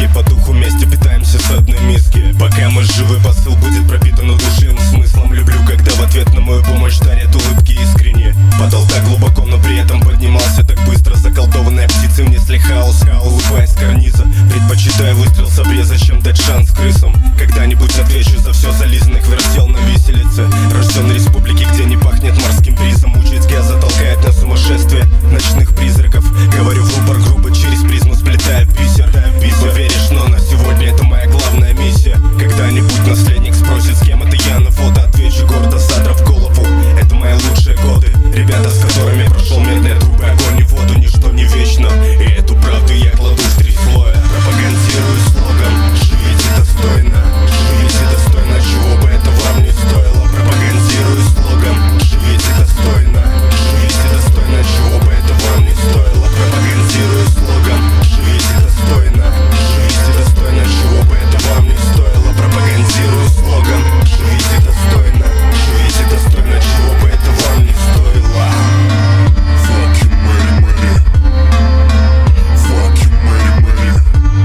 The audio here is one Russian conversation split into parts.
близкие по духу, вместе питаемся с одной миски. Пока мы живы, посыл будет пропитан удушливым смыслом. Люблю, когда в ответ на мою помощь дарят улыбки искренне. Падал так глубоко, но при этом поднимался так быстро. Заколдованные птицы внесли хаос, улыбаясь с карниза. Предпочитаю выстрел с обреза, чем дать шанс крысам. Когда-нибудь отвечу за все зализанных вертел на виселице. Рожденный республики, где не пахнет морским бризом. Участь газа толкает на сумасшествие ночных призраков. Говорю в рупор грубо, через призму сплетая в бисер. Поверишь, но на сегодня это моя главная миссия. Когда-нибудь наследник спросит, с кем это я на фото. Отвечу гордо, задрав голову: это мои лучшие годы. Ребята, с которыми прошел медные трубы, огонь и воду. Ничто не вечно, и эту правду я кладу в 3 слоя. Пропагандирую слоган: живите достойно, живите достойно, чего бы это вам не стоило. Пропагандирую слоган: живите достойно, живите достойно, чего бы это вам не стоило. Пропагандирую слоган: живите достойно, живите достойно, чего бы это вам не стоило. Пропагандирую слоган: живите достойно, живите достойно, чего бы это вам не стоило. Fuck you, Мэри Мэри. Fuck you, Мэри Мэри.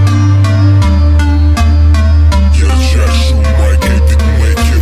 Ярчайший майк, эпикмейкер,